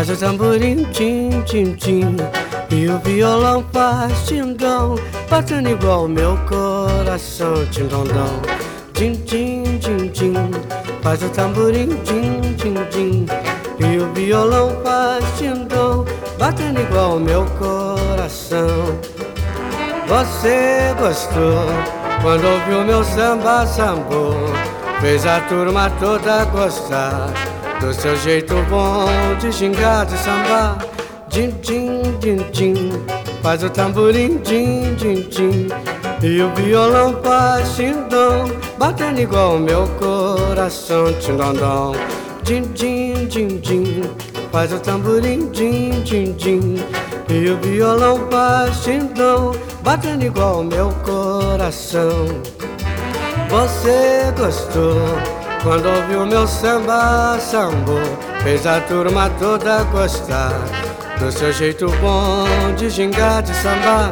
faz o tamborim, tim, tim, tim. E o violão faz tim-dom, batendo igual o meu coração, tim-dom-dom. Tim, tim, tim, tim, faz o tamborim, tim, tim, tim. E o violão faz tim-dom, batendo igual o meu coração. Você gostou quando ouviu meu samba sambô, fez a turma toda gostar do seu jeito bom de gingar, de sambar. Din, din, din, din, faz o tamborim, din, din, din. E o violão faz tim-dom, batendo igual o meu coração, tim-dom-dom. Din, din, din, din, faz o tamborim, din, din, din. E o violão faz tim-dom, batendo igual o meu coração. Você gostou quando ouviu meu samba sambô, fez a turma toda gostar do seu jeito bom de gingar, de sambar.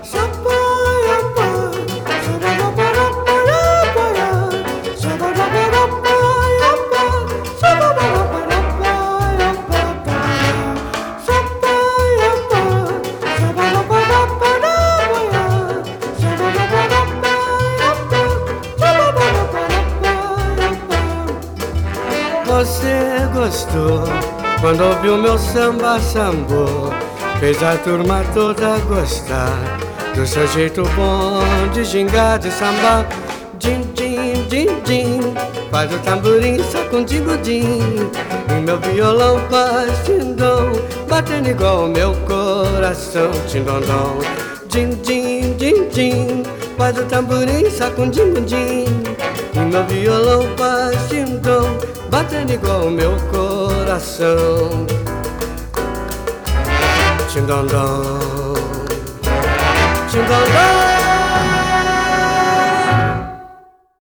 Você gostou quando ouviu meu samba sambô, fez a turma toda gostar do seu jeito bom de gingar, de sambar. Din, din, din, din, faz o tamborim, sacundim-gudim. E meu violão faz tim-dom, batendo igual o meu coração, tim-dom-dom. Din, din, din, din, faz o tamborim, sacundim-gudim. E meu violão faz tim-dom, batendo igual o meu coração, tim-dom-dom.